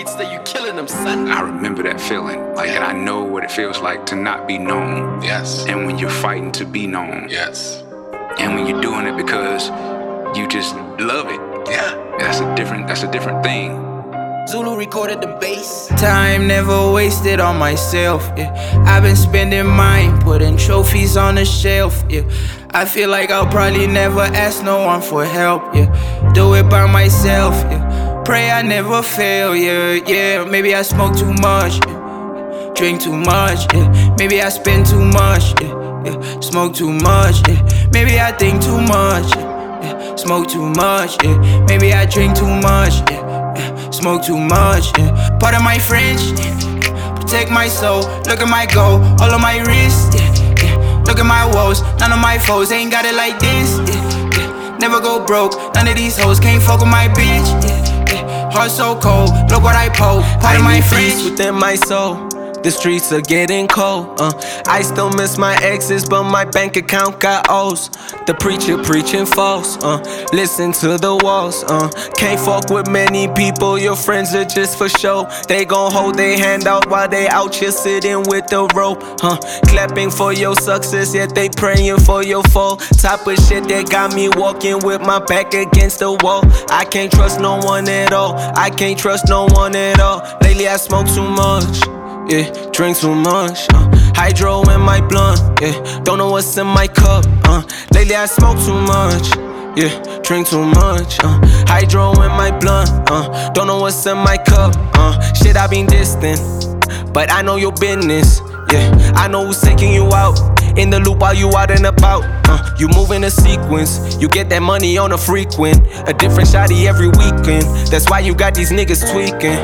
streets that you killing them, son. I remember that feeling, and I know what it feels like to not be known. Yes. And when you're fighting to be known. Yes. And when you're doing it because you just love it. Yeah. That's a different thing. Zulu recorded the bass. Time never wasted on myself, yeah. I've been spending mine, putting trophies on the shelf, yeah. I feel like I'll probably never ask no one for help, yeah. Do it by myself, yeah. Pray I never fail, yeah. Maybe I smoke too much, yeah. Drink too much, yeah. Maybe I spend too much, yeah. Smoke too much, yeah. Maybe I think too much, yeah. Smoke too much, yeah. Maybe I drink too much, yeah. Smoke too much, yeah. Part of my French, yeah. Protect my soul. Look at my goal, all on my wrist, yeah. Look at my woes, none of my foes ain't got it like this, yeah. Never go broke, none of these hoes can't fuck with my bitch, yeah. Heart so cold, look what I pull. Part of my French within my soul. The streets are getting cold, I still miss my exes, but my bank account got O's. The preacher preaching false, listen to the walls, can't fuck with many people, your friends are just for show. They gon' hold their hand out while they out here sitting with the rope, clapping for your success, yet they praying for your fall. Type of shit that got me walking with my back against the wall. I can't trust no one at all, I can't trust no one at all. Lately I smoke too much, yeah, drink too much, hydro in my blunt, yeah, don't know what's in my cup, lately I smoke too much, yeah, drink too much, hydro in my blunt, don't know what's in my cup, shit I been distant, but I know your business, yeah, I know who's taking you out, in the loop while you out and about, you move in a sequence, you get that money on a frequent, a different shawty every weekend, that's why you got these niggas tweaking.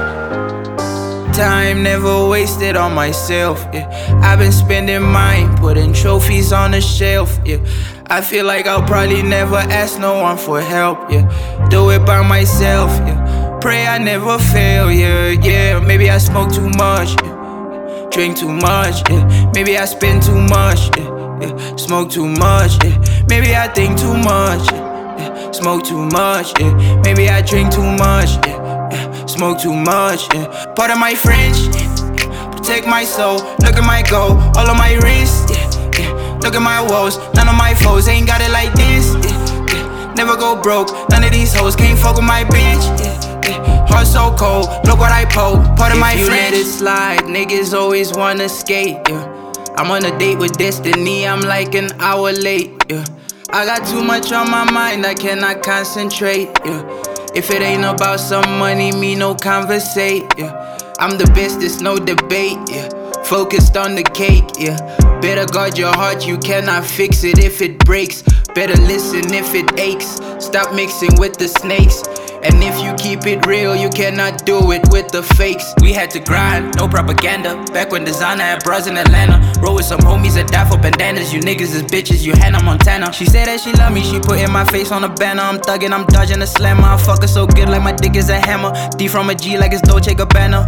Time never wasted on myself, yeah. I've been spending mine, putting trophies on the shelf, yeah. I feel like I'll probably never ask no one for help, yeah. Do it by myself, yeah. Pray I never fail, yeah. Maybe I smoke too much, yeah. Drink too much, yeah. Maybe I spend too much, yeah. Smoke too much, yeah. Maybe I think too much, yeah. Smoke too much, yeah. Maybe I drink too much, yeah. Smoke too much, yeah. Part of my French, yeah. Protect my soul. Look at my goal, all on my wrist, yeah. Look at my woes, none of my foes ain't got it like this, yeah. Never go broke, none of these hoes can't fuck with my bitch, yeah. Heart so cold, look what I pull. Part of my French. If you let it slide, niggas always wanna skate, yeah. I'm on a date with destiny, I'm like an hour late, yeah. I got too much on my mind, I cannot concentrate, yeah. If it ain't about some money, me no conversate, yeah. I'm the best, there's no debate, yeah. Focused on the cake, yeah. Better guard your heart, you cannot fix it if it breaks. Better listen if it aches. Stop mixing with the snakes. And if you keep it real, you cannot do it with the fakes. We had to grind, no propaganda. Back when designer had bras in Atlanta. Roll with some homies that die for bandanas. You niggas is bitches, you Hannah Montana. She said that she love me, she put in my face on a banner. I'm thugging, I'm dodging a slammer. I fuck her so good like my dick is a hammer. D from a G like it's Dolce Gabbana.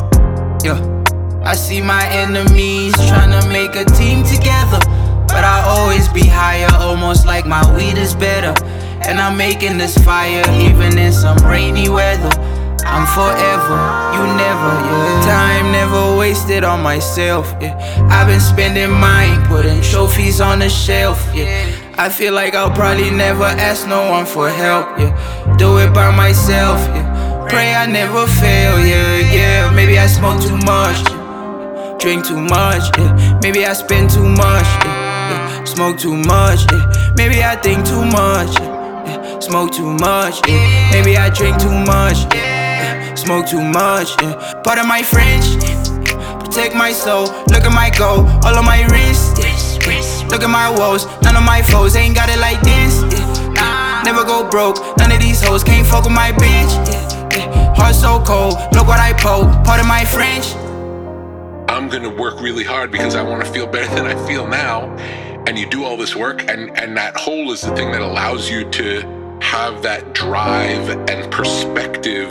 Yeah. I see my enemies tryna make a team together, but I always be higher, almost like my weed is better. And I'm making this fire even in some rainy weather. I'm forever, you never, yeah. Time never wasted on myself, yeah. I've been spending mine, putting trophies on the shelf, yeah. I feel like I'll probably never ask no one for help, yeah. Do it by myself, yeah. Pray I never fail, yeah. Maybe I smoke too much, yeah. Drink too much, yeah. Maybe I spend too much, yeah. Smoke too much, yeah. Maybe I think too much, yeah. Smoke too much, yeah. Maybe I drink too much, yeah. Smoke too much, yeah. Part of my French, yeah. Protect my soul. Look at my goal, all on my wrist, yeah. Look at my woes, none of my foes ain't got it like this, yeah. Never go broke, none of these hoes can't fuck with my bitch, yeah. Heart so cold, look what I pull. Part of my French. I'm gonna work really hard because I wanna feel better than I feel now. And you do all this work, and that hole is the thing that allows you to have that drive and perspective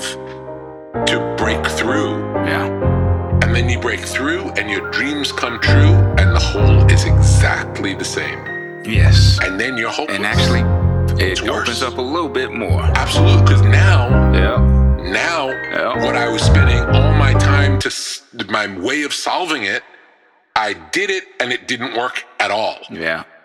to break through. Yeah. And then you break through and your dreams come true and the hole is exactly the same. Yes. And then you're hopeless. And actually, it It's worse. opens up a little bit more. Absolutely, because now, Yeah. now Yeah. what I was spending all my time my way of solving it, I did it and it didn't work at all. Yeah.